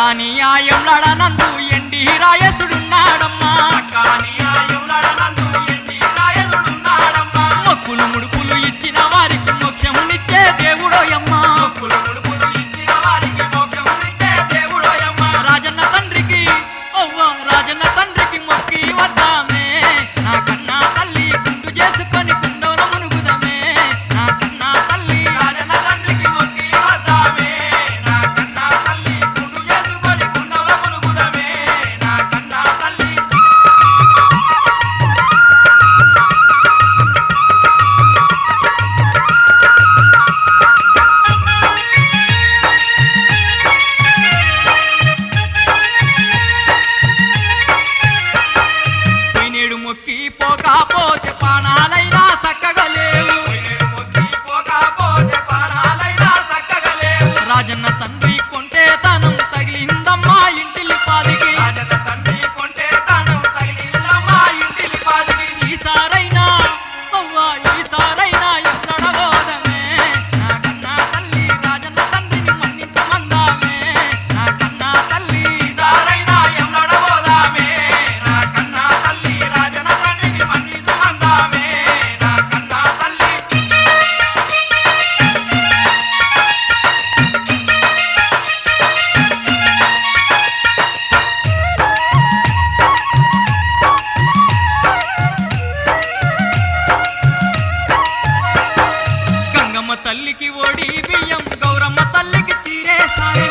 చక్కాని ఆయంలాడనందు ఎండి రాయసుడున్నాడమ్మా చక్కాని ఆయంలాడనందు ఎండి రాయసుడున్నాడమ్మా మొక్కులు ముడుపులు ఇచ్చిన వారికి మోక్షమునిచ్చే దేవుడోయమ్మా మొక్కులు ముడుపులు ఇచ్చిన వారికి మోక్షమునిచ్చే దేవుడోయమ్మా రాజన్న తండ్రికి ఓవ్వ రాజన్న తండ్రికి మొక్కి వద్దామే నా కన్నా తల్లి గుండు చేసుకొని గుండోన మునుగుదమే నా కన్నా తల్లి రాజన్న తండ్రికి మొక్కి వద్దామే నా కన్నా తల్లి గుండు చేసుకొని గుండోన మునుగుదమే నా కన్నా తల్లి పోయినేడు మొక్కి పోకపోతే పానాలైనా చక్కగా లేవు మొక్కి పోకపోతే పానాలైనా చక్కగా లేవు రాజన్న తండ్రి కొంటే తనం తగిలిందమ్మా ఇంటిలి పాదికి రాజన్న తండ్రి కొంటే తనం తగిలిందమ్మా ఇంటిలి పాదికి ఈసారైనా అవ్వా ఈసారైనా ఎన్నడబోదమే నా కన్నా తల్లి రాజన్న తండ్రిని మన్నించమందామే నా కన్నా తల్లి ఈసారైనా ఎన్నడబోదామే నా కన్నా తల్లి రాజన్న తండ్రిని మన్నించమందామే నా కన్నా తల్లి గంగమ్మ తల్లికి ఓడి బియ్యం గౌరమ్మ తల్లికి చీరే సారే